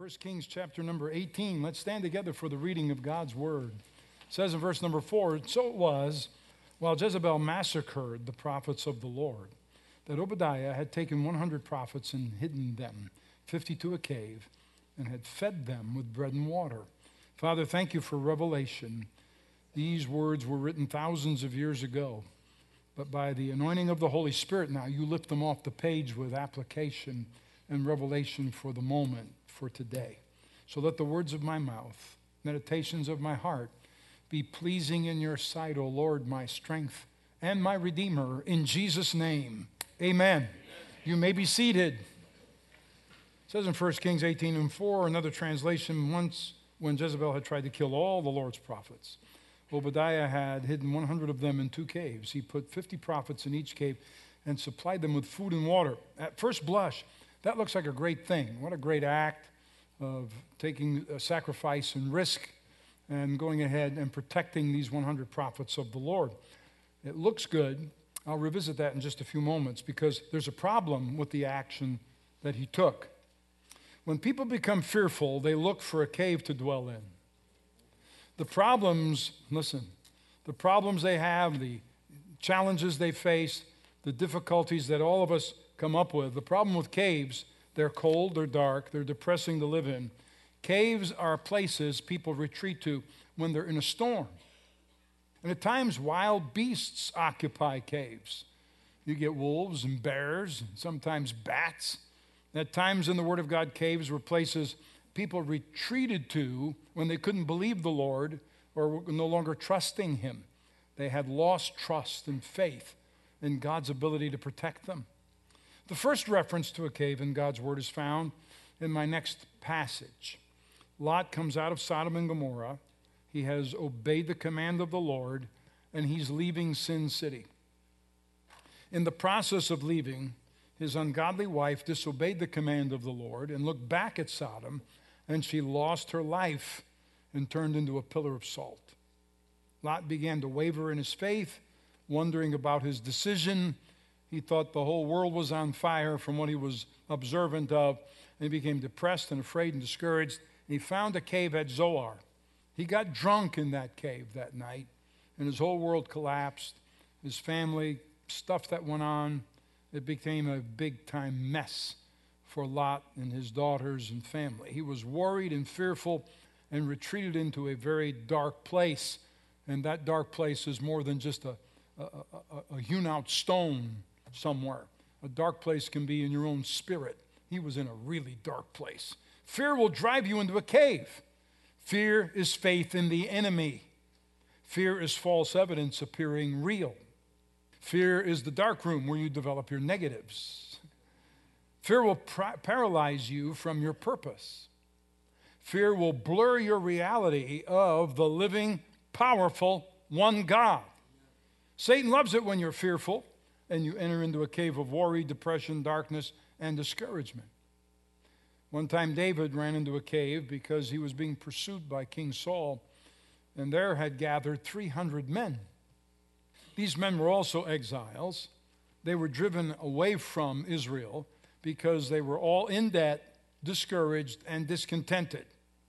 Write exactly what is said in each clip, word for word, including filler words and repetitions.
First Kings chapter number eighteen. Let's stand together for the reading of God's word. It says in verse number four, "So it was, while Jezebel massacred the prophets of the Lord, that Obadiah had taken one hundred prophets and hidden them, fifty to a cave, and had fed them with bread and water." Father, thank you for revelation. These words were written thousands of years ago, but by the anointing of the Holy Spirit now, you lift them off the page with application and revelation for the moment, for today. So let the words of my mouth, meditations of my heart, be pleasing in your sight, O Lord, my strength and my Redeemer, in Jesus' name. Amen. Amen. You may be seated. It says in First Kings eighteen and four, another translation, once when Jezebel had tried to kill all the Lord's prophets, Obadiah had hidden one hundred of them in two caves. He put fifty prophets in each cave and supplied them with food and water. At first blush, that looks like a great thing. What a great act of taking a sacrifice and risk and going ahead and protecting these one hundred prophets of the Lord. It looks good. I'll revisit that in just a few moments because there's a problem with the action that he took. When people become fearful, they look for a cave to dwell in. The problems, listen, the problems they have, the challenges they face, the difficulties that all of us come up with. The problem with caves, they're cold, they're dark, they're depressing to live in. Caves are places people retreat to when they're in a storm. And at times, wild beasts occupy caves. You get wolves and bears, and sometimes bats. At times in the Word of God, caves were places people retreated to when they couldn't believe the Lord or were no longer trusting Him. They had lost trust and faith in God's ability to protect them. The first reference to a cave in God's Word is found in my next passage. Lot comes out of Sodom and Gomorrah. He has obeyed the command of the Lord, and he's leaving Sin City. In the process of leaving, his ungodly wife disobeyed the command of the Lord and looked back at Sodom, and she lost her life and turned into a pillar of salt. Lot began to waver in his faith, wondering about his decision. He thought the whole world was on fire from what he was observant of, and he became depressed and afraid and discouraged. And he found a cave at Zoar. He got drunk in that cave that night, and his whole world collapsed. His family, stuff that went on, it became a big-time mess for Lot and his daughters and family. He was worried and fearful and retreated into a very dark place. And that dark place is more than just a, a, a, a hewn-out stone somewhere. A dark place can be in your own spirit. He was in a really dark place. Fear will drive you into a cave. Fear is faith in the enemy. Fear is false evidence appearing real. Fear is the dark room where you develop your negatives. Fear will pr- paralyze you from your purpose. Fear will blur your reality of the living, powerful one God. Satan loves it when you're fearful and you enter into a cave of worry, depression, darkness, and discouragement. One time David ran into a cave because he was being pursued by King Saul, and there had gathered three hundred men. These men were also exiles. They were driven away from Israel because they were all in debt, discouraged, and discontented.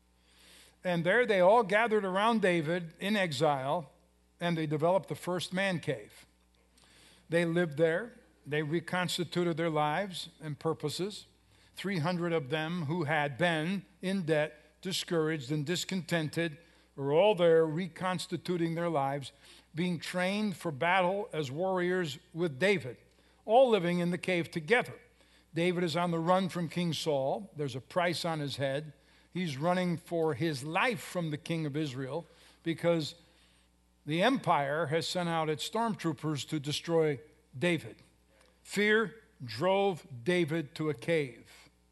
And there they all gathered around David in exile, and they developed the first man cave. They lived there. They reconstituted their lives and purposes. three hundred of them who had been in debt, discouraged, and discontented were all there reconstituting their lives, being trained for battle as warriors with David, all living in the cave together. David is on the run from King Saul. There's a price on his head. He's running for his life from the king of Israel because the empire has sent out its stormtroopers to destroy David. Fear drove David to a cave.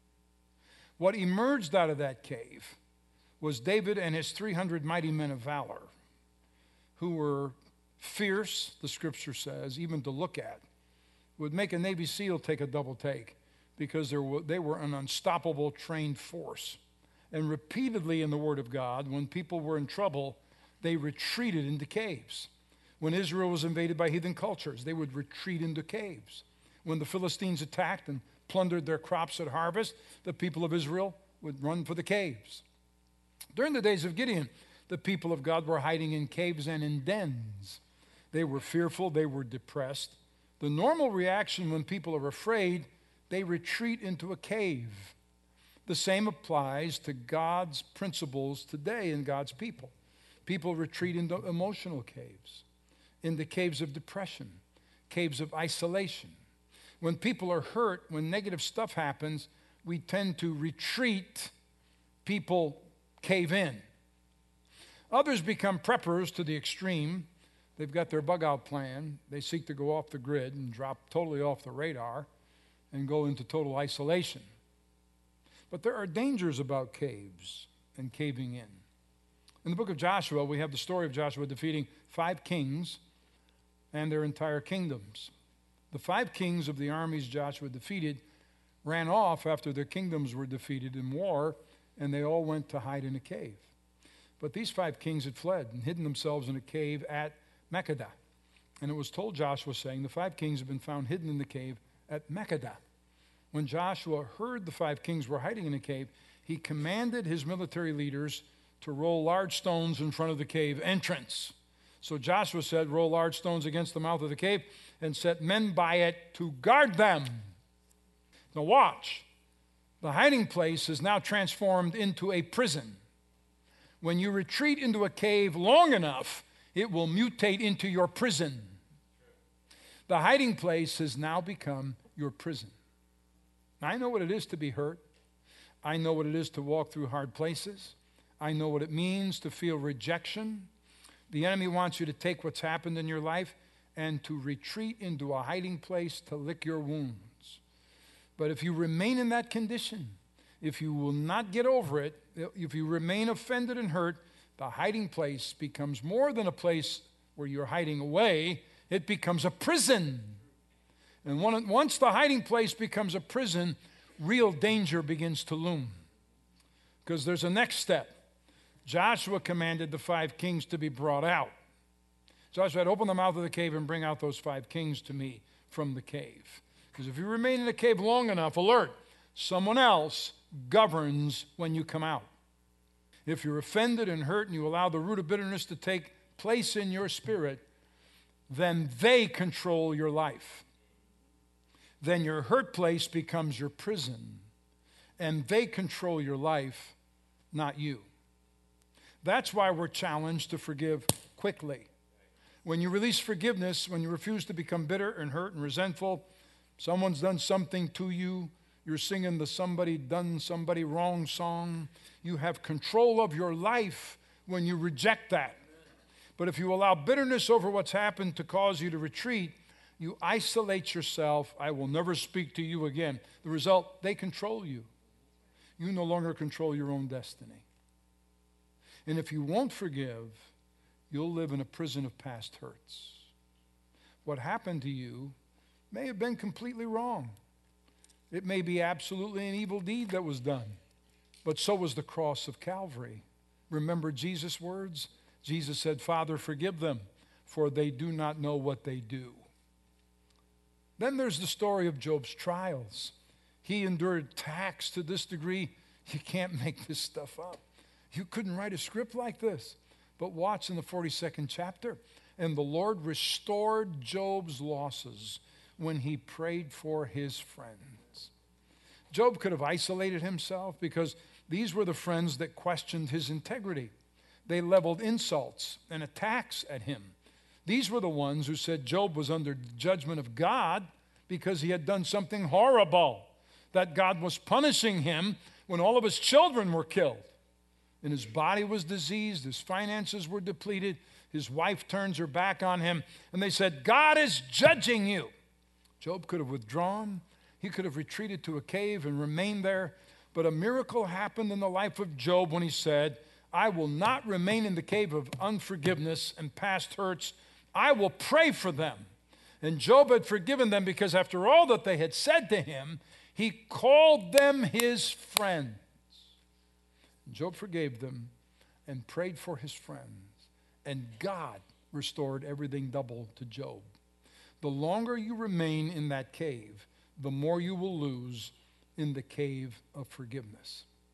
What emerged out of that cave was David and his three hundred mighty men of valor who were fierce, the scripture says, even to look at. Would make a Navy SEAL take a double take because were, they were an unstoppable trained force. And repeatedly in the Word of God, when people were in trouble, they retreated into caves. When Israel was invaded by heathen cultures, they would retreat into caves. When the Philistines attacked and plundered their crops at harvest, the people of Israel would run for the caves. During the days of Gideon, the people of God were hiding in caves and in dens. They were fearful, they were depressed. The normal reaction when people are afraid, they retreat into a cave. The same applies to God's principles today in God's people. People retreat into emotional caves, into caves of depression, caves of isolation. When people are hurt, when negative stuff happens, we tend to retreat. People cave in. Others become preppers to the extreme. They've got their bug-out plan. They seek to go off the grid and drop totally off the radar and go into total isolation. But there are dangers about caves and caving in. In the book of Joshua, we have the story of Joshua defeating five kings and their entire kingdoms. The five kings of the armies Joshua defeated ran off after their kingdoms were defeated in war, and they all went to hide in a cave. But these five kings had fled and hidden themselves in a cave at Makkedah. And it was told Joshua, saying, the five kings have been found hidden in the cave at Makkedah. When Joshua heard the five kings were hiding in a cave, he commanded his military leaders to roll large stones in front of the cave entrance. So Joshua said, roll large stones against the mouth of the cave and set men by it to guard them. Now watch. The hiding place is now transformed into a prison. When you retreat into a cave long enough, it will mutate into your prison. The hiding place has now become your prison. Now, I know what it is to be hurt. I know what it is to walk through hard places. I know what it means to feel rejection. The enemy wants you to take what's happened in your life and to retreat into a hiding place to lick your wounds. But if you remain in that condition, if you will not get over it, if you remain offended and hurt, the hiding place becomes more than a place where you're hiding away. It becomes a prison. And once the hiding place becomes a prison, real danger begins to loom. Because there's a next step. Joshua commanded the five kings to be brought out. Joshua said, open the mouth of the cave and bring out those five kings to me from the cave. Because if you remain in the cave long enough, alert, someone else governs when you come out. If you're offended and hurt and you allow the root of bitterness to take place in your spirit, then they control your life. Then your hurt place becomes your prison, and they control your life, not you. That's why we're challenged to forgive quickly. When you release forgiveness, when you refuse to become bitter and hurt and resentful, someone's done something to you, you're singing the somebody done somebody wrong song. You have control of your life when you reject that. But if you allow bitterness over what's happened to cause you to retreat, you isolate yourself. I will never speak to you again. The result, they control you. You no longer control your own destiny. And if you won't forgive, you'll live in a prison of past hurts. What happened to you may have been completely wrong. It may be absolutely an evil deed that was done, but so was the cross of Calvary. Remember Jesus' words? Jesus said, Father, forgive them, for they do not know what they do. Then there's the story of Job's trials. He endured attacks to this degree. You can't make this stuff up. You couldn't write a script like this. But watch in the forty-second chapter. And the Lord restored Job's losses when he prayed for his friends. Job could have isolated himself because these were the friends that questioned his integrity. They leveled insults and attacks at him. These were the ones who said Job was under judgment of God because he had done something horrible, that God was punishing him when all of his children were killed. And his body was diseased, his finances were depleted, his wife turns her back on him, and they said, God is judging you. Job could have withdrawn. He could have retreated to a cave and remained there. But a miracle happened in the life of Job when he said, I will not remain in the cave of unforgiveness and past hurts. I will pray for them. And Job had forgiven them because after all that they had said to him, he called them his friends. Job forgave them and prayed for his friends. And God restored everything double to Job. The longer you remain in that cave, the more you will lose in the cave of forgiveness.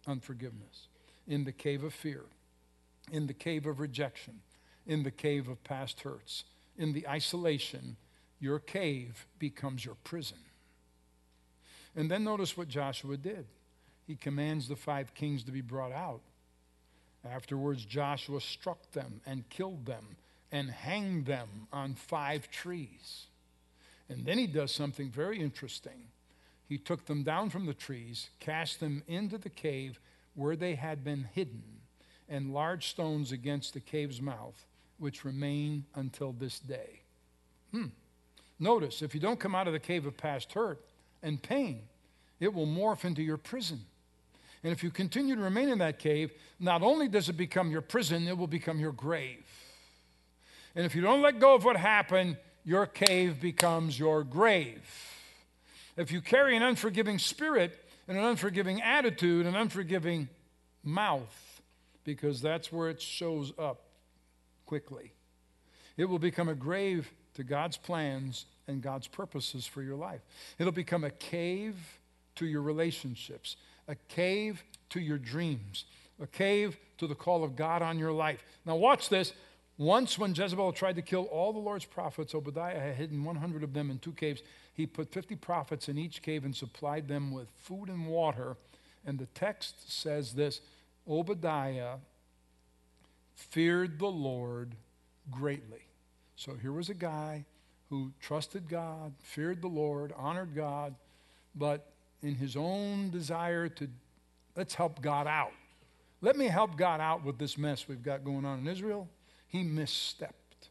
unforgiveness, in the cave of fear, in the cave of rejection, in the cave of past hurts, in the isolation, your cave becomes your prison. And then notice what Joshua did. He commands the five kings to be brought out. Afterwards, Joshua struck them and killed them and hanged them on five trees. And then he does something very interesting. He took them down from the trees, cast them into the cave where they had been hidden, and large stones against the cave's mouth, which remain until this day. Hmm. Notice, if you don't come out of the cave of past hurt and pain, it will morph into your prison. And if you continue to remain in that cave, not only does it become your prison, it will become your grave. And if you don't let go of what happened, your cave becomes your grave. If you carry an unforgiving spirit and an unforgiving attitude, an unforgiving mouth, because that's where it shows up quickly, it will become a grave to God's plans and God's purposes for your life. It'll become a cave to your relationships, a cave to your dreams, a cave to the call of God on your life. Now watch this. Once when Jezebel tried to kill all the Lord's prophets, Obadiah had hidden one hundred of them in two caves. He put fifty prophets in each cave and supplied them with food and water. And the text says this: Obadiah feared the Lord greatly. So here was a guy who trusted God, feared the Lord, honored God, but in his own desire to, let's help God out. Let me help God out with this mess we've got going on in Israel. He misstepped.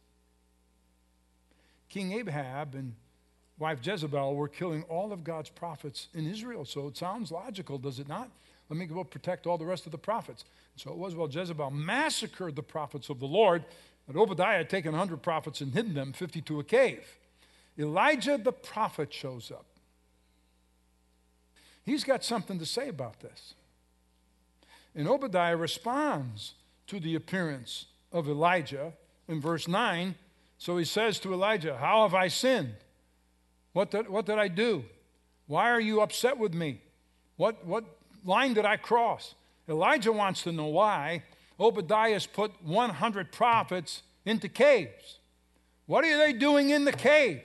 King Ahab and wife Jezebel were killing all of God's prophets in Israel. So it sounds logical, does it not? Let me go protect all the rest of the prophets. So it was while Jezebel massacred the prophets of the Lord that Obadiah had taken one hundred prophets and hidden them, fifty to a cave. Elijah the prophet shows up. He's got something to say about this. And Obadiah responds to the appearance of Elijah in verse nine. So he says to Elijah, how have I sinned? What did, what did I do? Why are you upset with me? What, what line did I cross? Elijah wants to know why Obadiah's put one hundred prophets into caves. What are they doing in the cave?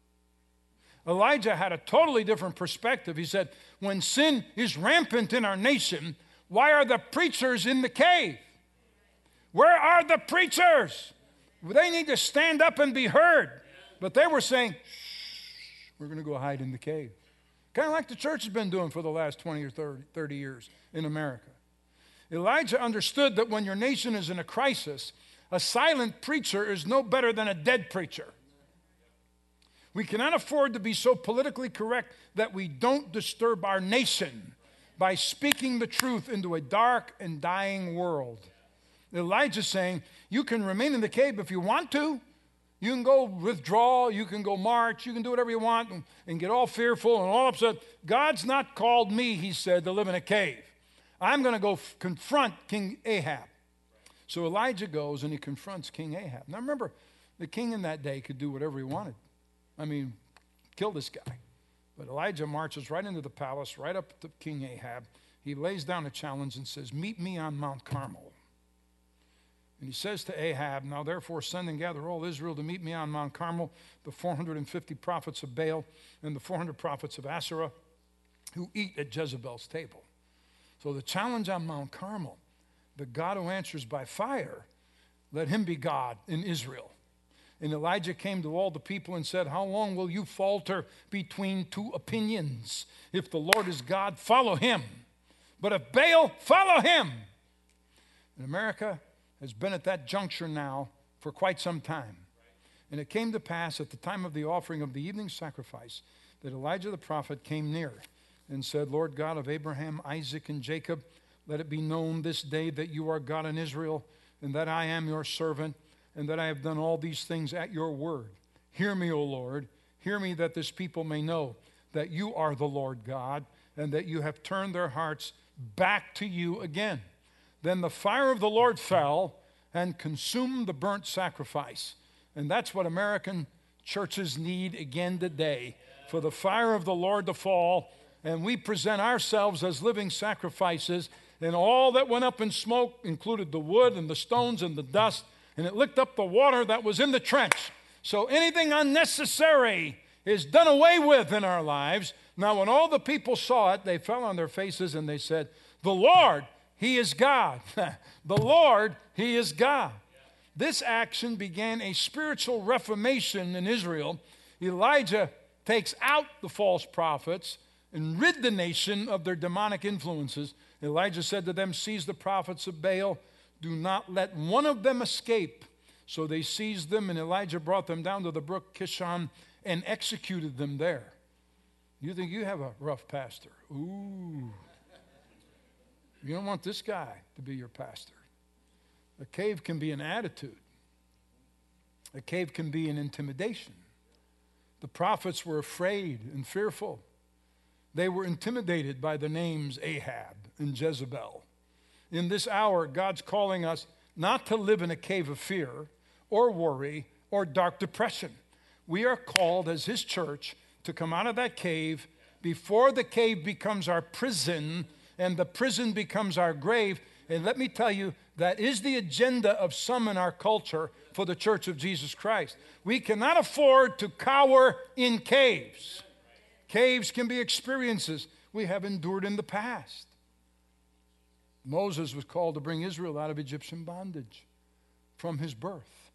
Elijah had a totally different perspective. He said, when sin is rampant in our nation, why are the preachers in the cave? Where are the preachers? They need to stand up and be heard. But they were saying, shh, we're going to go hide in the cave. Kind of like the church has been doing for the last twenty or thirty, thirty years in America. Elijah understood that when your nation is in a crisis, a silent preacher is no better than a dead preacher. We cannot afford to be so politically correct that we don't disturb our nation by speaking the truth into a dark and dying world. Elijah's saying, you can remain in the cave if you want to. You can go withdraw, you can go march, you can do whatever you want and, and get all fearful and all upset. God's not called me, he said, to live in a cave. I'm going to go f- confront King Ahab. So Elijah goes and he confronts King Ahab. Now remember, the king in that day could do whatever he wanted. I mean, kill this guy. But Elijah marches right into the palace, right up to King Ahab. He lays down a challenge and says, meet me on Mount Carmel. And he says to Ahab, now therefore send and gather all Israel to meet me on Mount Carmel, the four hundred fifty prophets of Baal and the four hundred prophets of Asherah who eat at Jezebel's table. So the challenge on Mount Carmel, the God who answers by fire, let him be God in Israel. And Elijah came to all the people and said, how long will you falter between two opinions? If the Lord is God, follow him. But if Baal, follow him. And America has been at that juncture now for quite some time. And it came to pass at the time of the offering of the evening sacrifice that Elijah the prophet came near and said, Lord God of Abraham, Isaac, and Jacob, let it be known this day that you are God in Israel, and that I am your servant, and that I have done all these things at your word. Hear me, O Lord. Hear me, that this people may know that you are the Lord God, and that you have turned their hearts back to you again. Then the fire of the Lord fell and consumed the burnt sacrifice. And that's what American churches need again today, for the fire of the Lord to fall, and we present ourselves as living sacrifices And all that went up in smoke included the wood and the stones and the dust, and it licked up the water that was in the trench. So anything unnecessary is done away with in our lives. Now, when all the people saw it, they fell on their faces and they said, "The Lord, He is God." The Lord, He is God. This action began a spiritual reformation in Israel. Elijah takes out the false prophets and rid the nation of their demonic influences. Elijah said to them, "Seize the prophets of Baal. Do not let one of them escape." So they seized them, and Elijah brought them down to the brook Kishon and executed them there. You think you have a rough pastor? Ooh. You don't want this guy to be your pastor. A cave can be an attitude. A cave can be an intimidation. The prophets were afraid and fearful. They were intimidated by the names Ahab and Jezebel. In this hour, God's calling us not to live in a cave of fear or worry or dark depression. We are called as His church to come out of that cave before the cave becomes our prison and the prison becomes our grave. And let me tell you, that is the agenda of some in our culture for the Church of Jesus Christ. We cannot afford to cower in caves. Caves can be experiences we have endured in the past. Moses was called to bring Israel out of Egyptian bondage from his birth.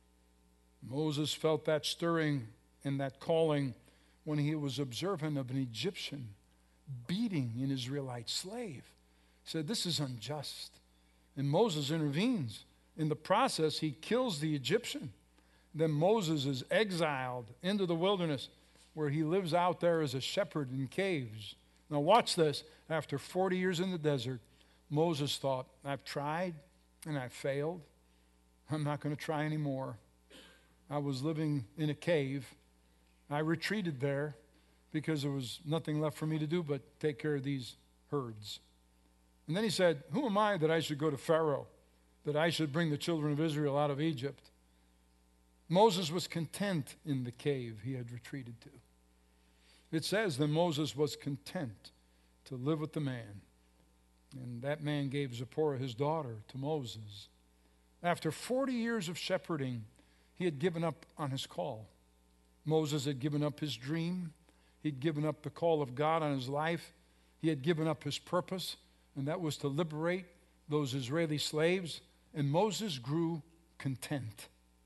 Moses felt that stirring and that calling when he was observant of an Egyptian beating an Israelite slave. He said, "This is unjust." And Moses intervenes. In the process, he kills the Egyptian. Then Moses is exiled into the wilderness where he lives out there as a shepherd in caves. Now watch this. After forty years in the desert, Moses thought, "I've tried and I've failed. I'm not going to try anymore." I was living in a cave. I retreated there because there was nothing left for me to do but take care of these herds. And then he said, "Who am I that I should go to Pharaoh, that I should bring the children of Israel out of Egypt?" Moses was content in the cave he had retreated to. It says that Moses was content to live with the man. And that man gave Zipporah, his daughter, to Moses. After forty years of shepherding, he had given up on his call. Moses had given up his dream. He'd given up the call of God on his life. He had given up his purpose, and that was to liberate those Israeli slaves. And Moses grew content.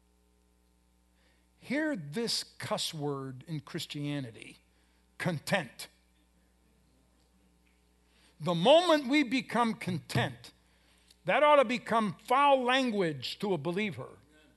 Hear this cuss word in Christianity: content. The moment we become content, that ought to become foul language to a believer.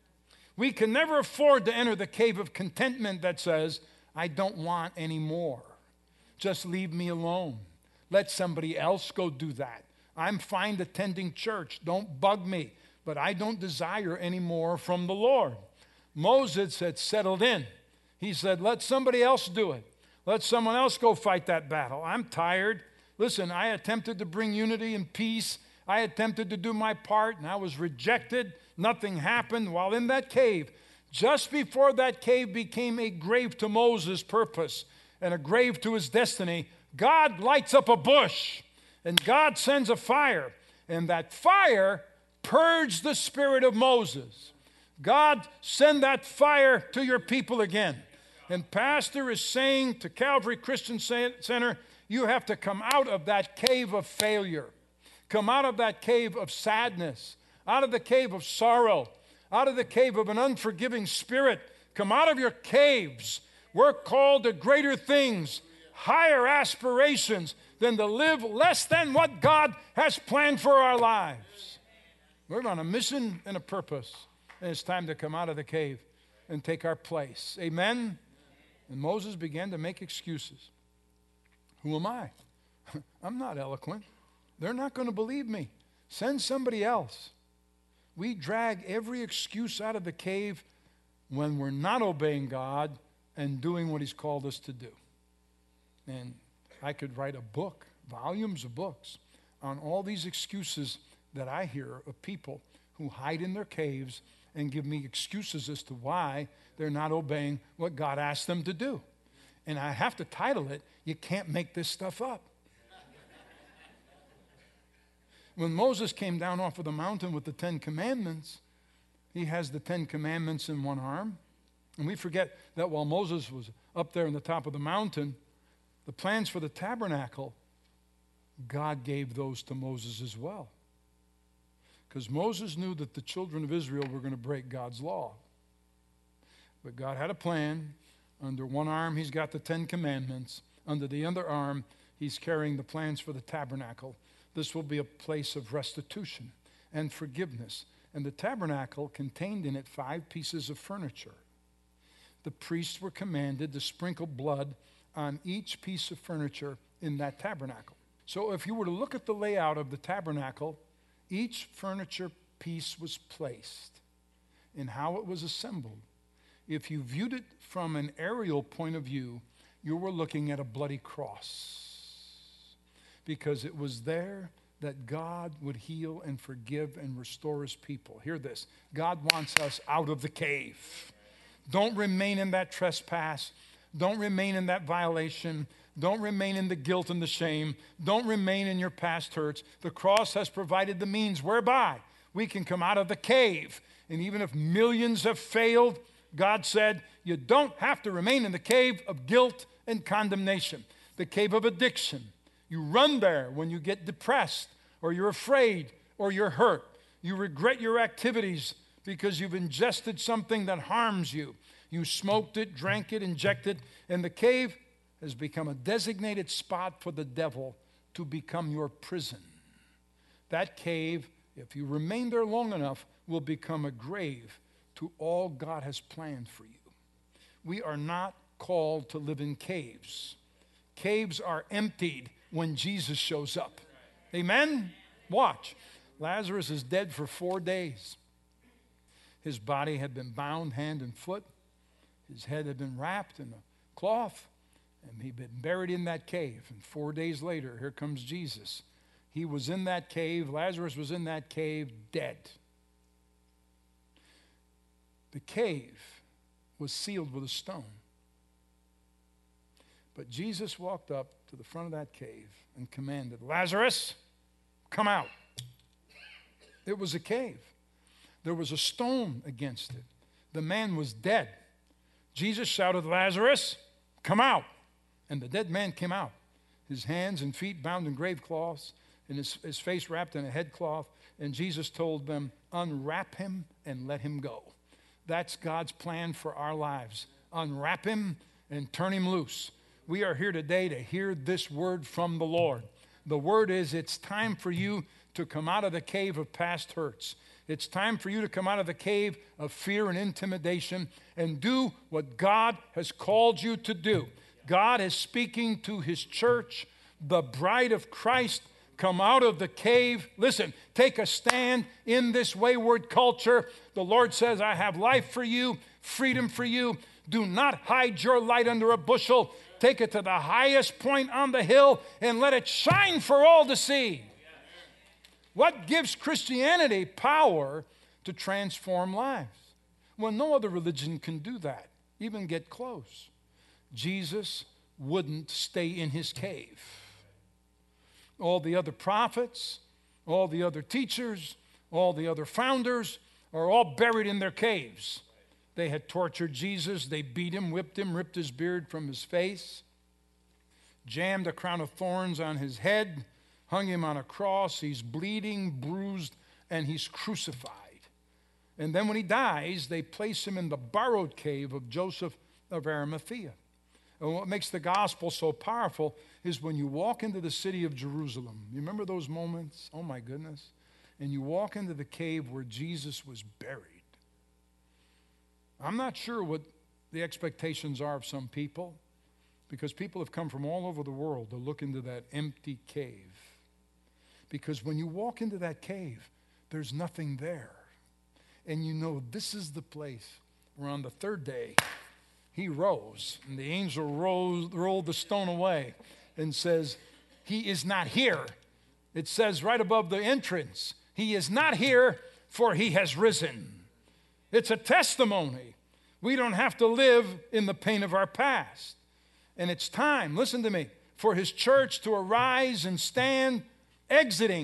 We can never afford to enter the cave of contentment that says, "I don't want any more. Just leave me alone. Let somebody else go do that. I'm fine attending church. Don't bug me. But I don't desire any more from the Lord." Moses had settled in. He said, "Let somebody else do it. Let someone else go fight that battle. I'm tired. Listen, I attempted to bring unity and peace. I attempted to do my part, and I was rejected. Nothing happened." While in that cave, just before that cave became a grave to Moses' purpose and a grave to his destiny, God lights up a bush, and God sends a fire, and that fire purged the spirit of Moses. God, send that fire to your people again. And Pastor is saying to Calvary Christian Center, you have to come out of that cave of failure. Come out of that cave of sadness, out of the cave of sorrow, out of the cave of an unforgiving spirit. Come out of your caves. We're called to greater things, higher aspirations than to live less than what God has planned for our lives. We're on a mission and a purpose, and it's time to come out of the cave and take our place. Amen? And Moses began to make excuses. Who am I? I'm not eloquent. They're not going to believe me. Send somebody else. We drag every excuse out of the cave when we're not obeying God and doing what He's called us to do. And I could write a book, volumes of books, on all these excuses that I hear of people who hide in their caves and give me excuses as to why they're not obeying what God asked them to do. And I have to title it, "You Can't Make This Stuff Up." When Moses came down off of the mountain with the Ten Commandments, he has the Ten Commandments in one arm. And we forget that while Moses was up there on the top of the mountain, the plans for the tabernacle, God gave those to Moses as well. Because Moses knew that the children of Israel were going to break God's law. But God had a plan. Under one arm, he's got the Ten Commandments. Under the other arm, he's carrying the plans for the tabernacle. This will be a place of restitution and forgiveness. And the tabernacle contained in it five pieces of furniture. The priests were commanded to sprinkle blood on each piece of furniture in that tabernacle. So if you were to look at the layout of the tabernacle, each furniture piece was placed and how it was assembled. If you viewed it from an aerial point of view, you were looking at a bloody cross. Because it was there that God would heal and forgive and restore his people. Hear this. God wants us out of the cave. Don't remain in that trespass. Don't remain in that violation. Don't remain in the guilt and the shame. Don't remain in your past hurts. The cross has provided the means whereby we can come out of the cave. And even if millions have failed, God said, you don't have to remain in the cave of guilt and condemnation, the cave of addiction. You run there when you get depressed or you're afraid or you're hurt. You regret your activities because you've ingested something that harms you. You smoked it, drank it, injected, and the cave has become a designated spot for the devil to become your prison. That cave, if you remain there long enough, will become a grave to all God has planned for you. We are not called to live in caves. Caves are emptied when Jesus shows up. Amen? Watch. Lazarus is dead for four days. His body had been bound hand and foot. His head had been wrapped in a cloth, and he'd been buried in that cave. And four days later, here comes Jesus. He was in that cave. Lazarus was in that cave, dead. The cave was sealed with a stone. But Jesus walked up to the front of that cave and commanded, Lazarus, come out. It was a cave. There was a stone against it. The man was dead. Jesus shouted, Lazarus, come out. And the dead man came out, his hands and feet bound in grave cloths, and his, his face wrapped in a headcloth. And Jesus told them, unwrap him and let him go. That's God's plan for our lives. Unwrap him and turn him loose. We are here today to hear this word from the Lord. The word is, it's time for you to come out of the cave of past hurts. It's time for you to come out of the cave of fear and intimidation and do what God has called you to do. God is speaking to his church, the bride of Christ. Come out of the cave. Listen, take a stand in this wayward culture. The Lord says, I have life for you, freedom for you. Do not hide your light under a bushel. Take it to the highest point on the hill and let it shine for all to see. What gives Christianity power to transform lives? Well, no other religion can do that, even get close. Jesus wouldn't stay in his cave. All the other prophets, all the other teachers, all the other founders are all buried in their caves. They had tortured Jesus. They beat him, whipped him, ripped his beard from his face, jammed a crown of thorns on his head, hung him on a cross. He's bleeding, bruised, and he's crucified. And then when he dies, they place him in the borrowed cave of Joseph of Arimathea. And what makes the gospel so powerful is when you walk into the city of Jerusalem. You remember those moments? Oh, my goodness. And you walk into the cave where Jesus was buried. I'm not sure what the expectations are of some people, because people have come from all over the world to look into that empty cave. Because when you walk into that cave, there's nothing there. And you know this is the place where on the third day, he rose, and the angel rose, rolled the stone away and says, he is not here. It says right above the entrance, he is not here, for he has risen. It's a testimony. We don't have to live in the pain of our past. And it's time, listen to me, for his church to arise and stand, exiting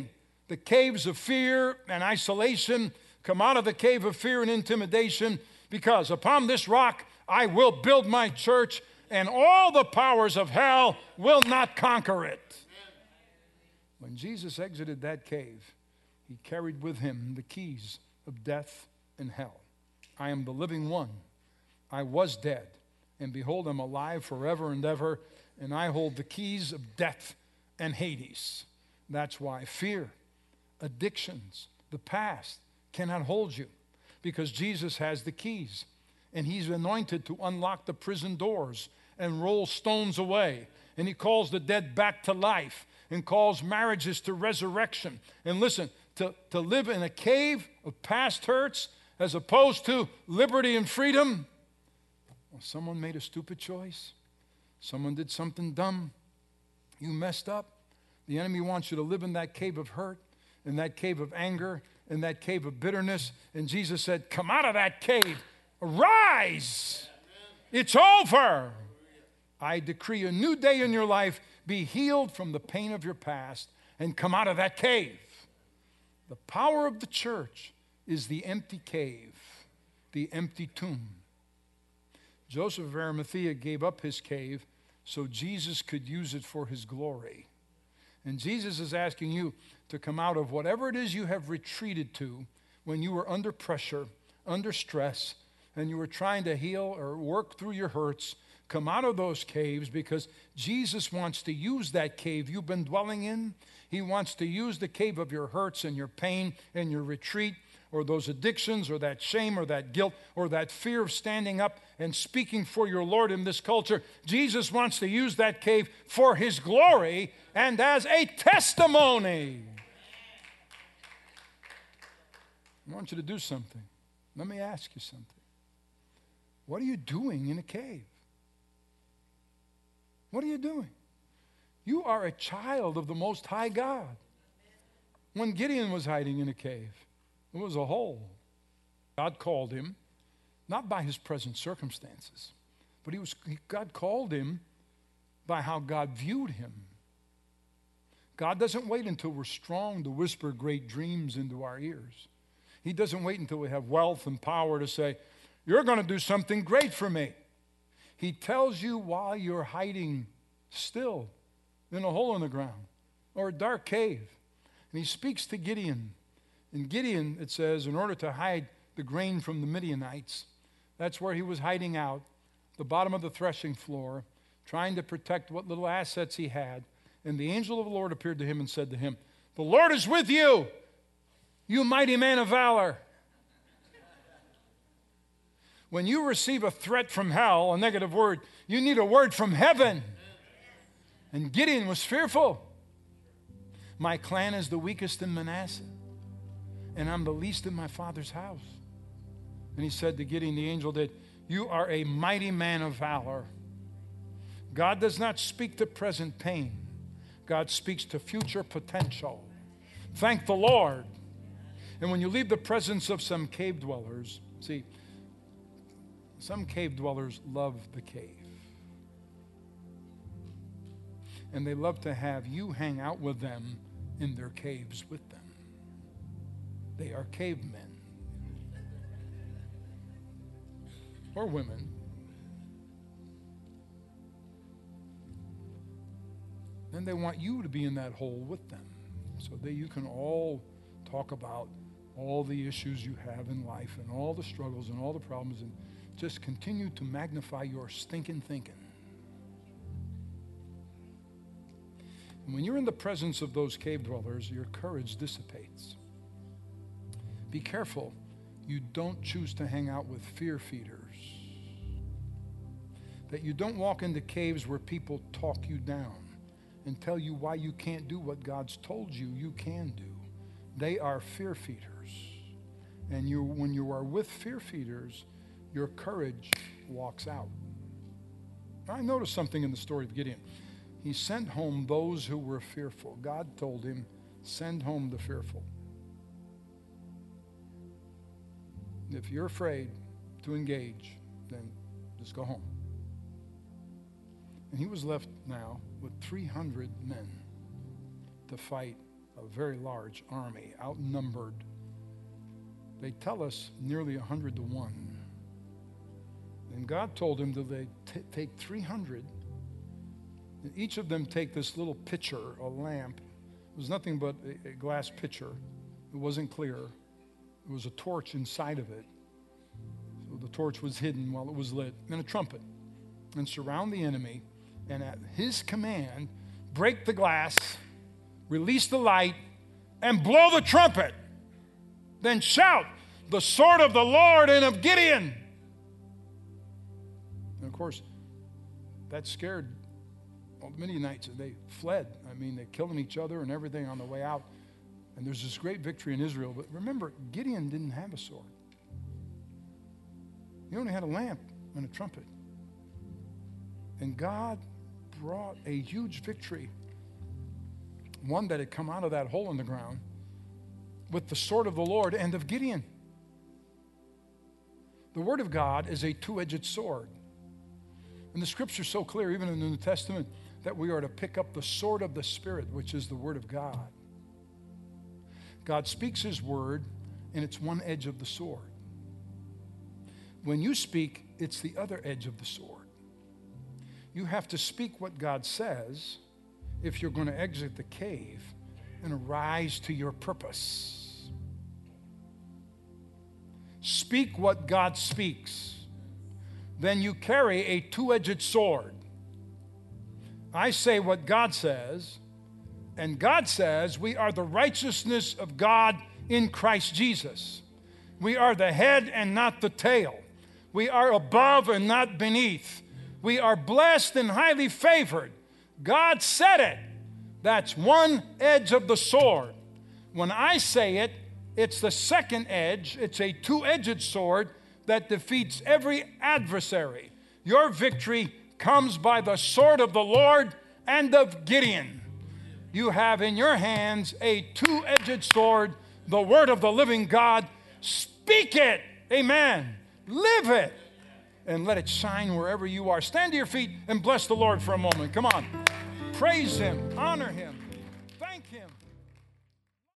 the caves of fear and isolation. Come out of the cave of fear and intimidation, because upon this rock I will build my church, and all the powers of hell will not conquer it. When Jesus exited that cave, he carried with him the keys of death and hell. I am the living one. I was dead, and behold, I'm alive forever and ever, and I hold the keys of death and Hades. That's why fear, addictions, the past cannot hold you, because Jesus has the keys, and he's anointed to unlock the prison doors and roll stones away, and he calls the dead back to life and calls marriages to resurrection. And listen, to, to live in a cave of past hurts as opposed to liberty and freedom. Well, someone made a stupid choice. Someone did something dumb. You messed up. The enemy wants you to live in that cave of hurt, in that cave of anger, in that cave of bitterness. And Jesus said, come out of that cave. Arise. It's over. I decree a new day in your life. Be healed from the pain of your past and come out of that cave. The power of the church is the empty cave, the empty tomb. Joseph of Arimathea gave up his cave so Jesus could use it for his glory. And Jesus is asking you to come out of whatever it is you have retreated to when you were under pressure, under stress, and you were trying to heal or work through your hurts. Come out of those caves, because Jesus wants to use that cave you've been dwelling in. He wants to use the cave of your hurts and your pain and your retreat, or those addictions, or that shame, or that guilt, or that fear of standing up and speaking for your Lord in this culture. Jesus wants to use that cave for his glory and as a testimony. I want you to do something. Let me ask you something. What are you doing in a cave? What are you doing? You are a child of the Most High God. When Gideon was hiding in a cave, it was a hole. God called him, not by his present circumstances, but he was, God called him by how God viewed him. God doesn't wait until we're strong to whisper great dreams into our ears. He doesn't wait until we have wealth and power to say, you're going to do something great for me. He tells you while you're hiding still in a hole in the ground or a dark cave. And he speaks to Gideon. And Gideon, it says, in order to hide the grain from the Midianites, that's where he was hiding out, the bottom of the threshing floor, trying to protect what little assets he had. And the angel of the Lord appeared to him and said to him, the Lord is with you, you mighty man of valor. When you receive a threat from hell, a negative word, you need a word from heaven. And Gideon was fearful. My clan is the weakest in Manasseh, and I'm the least in my father's house. And he said to Gideon, the angel did, you are a mighty man of valor. God does not speak to present pain. God speaks to future potential. Thank the Lord. And when you leave the presence of some cave dwellers, see, some cave dwellers love the cave. And they love to have you hang out with them in their caves with them. They are cavemen. Or women. Then they want you to be in that hole with them, so that you can all talk about all the issues you have in life and all the struggles and all the problems, and just continue to magnify your stinking thinking. And when you're in the presence of those cave dwellers, your courage dissipates. Be careful you don't choose to hang out with fear feeders. That you don't walk into caves where people talk you down and tell you why you can't do what God's told you you can do. They are fear feeders. And you, when you are with fear feeders, your courage walks out. I noticed something in the story of Gideon. He sent home those who were fearful. God told him, send home the fearful. If you're afraid to engage, then just go home. And he was left now with three hundred men to fight a very large army, outnumbered. They tell us nearly one hundred to one. And God told him that they t- take three hundred, and each of them take this little pitcher, a lamp. It was nothing but a, a glass pitcher. It wasn't clear. There was a torch inside of it. So the torch was hidden while it was lit, and a trumpet. And surround the enemy, and at his command, break the glass, release the light, and blow the trumpet. Then shout, the sword of the Lord and of Gideon. And of course, that scared all the Midianites, and they fled. I mean, they killed each other and everything on the way out. And there's this great victory in Israel. But remember, Gideon didn't have a sword. He only had a lamp and a trumpet. And God brought a huge victory, one that had come out of that hole in the ground, with the sword of the Lord and of Gideon. The Word of God is a two-edged sword. And the Scripture's so clear, even in the New Testament, that we are to pick up the sword of the Spirit, which is the Word of God. God speaks His Word, and it's one edge of the sword. When you speak, it's the other edge of the sword. You have to speak what God says if you're going to exit the cave and arise to your purpose. Speak what God speaks. Then you carry a two-edged sword. I say what God says, and God says we are the righteousness of God in Christ Jesus. We are the head and not the tail. We are above and not beneath. We are blessed and highly favored. God said it. That's one edge of the sword. When I say it, it's the second edge. It's a two-edged sword that defeats every adversary. Your victory comes by the sword of the Lord and of Gideon. You have in your hands a two-edged sword, the word of the living God. Speak it. Amen. Live it. And let it shine wherever you are. Stand to your feet and bless the Lord for a moment. Come on. Praise Him. Honor Him. Thank Him.